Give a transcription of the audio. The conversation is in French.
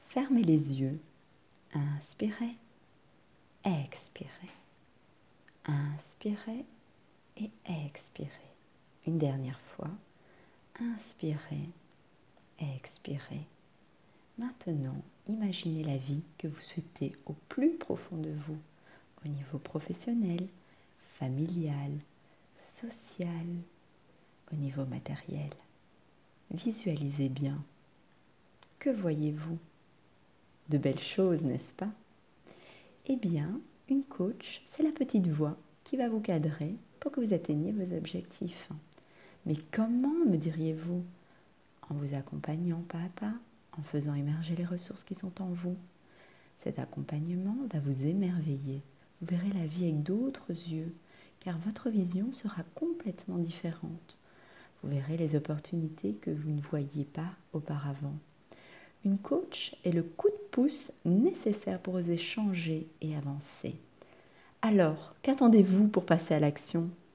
Fermez les yeux. Inspirez, expirez. Inspirez et expirez. Une dernière fois. Inspirez, expirez. Maintenant, imaginez la vie que vous souhaitez au plus profond de vous, au niveau professionnel, familial, social, au niveau matériel. Visualisez bien. Que voyez-vous? De belles choses, n'est-ce pas? Eh bien, une coach, c'est la petite voix qui va vous cadrer pour que vous atteigniez vos objectifs. Mais comment, me diriez-vous? En vous accompagnant pas à pas, en faisant émerger les ressources qui sont en vous. Cet accompagnement va vous émerveiller. Vous verrez la vie avec d'autres yeux, car votre vision sera complètement différente. Vous verrez les opportunités que vous ne voyiez pas auparavant. Une coach est le coup de pouce nécessaire pour oser changer et avancer. Alors, qu'attendez-vous pour passer à l'action?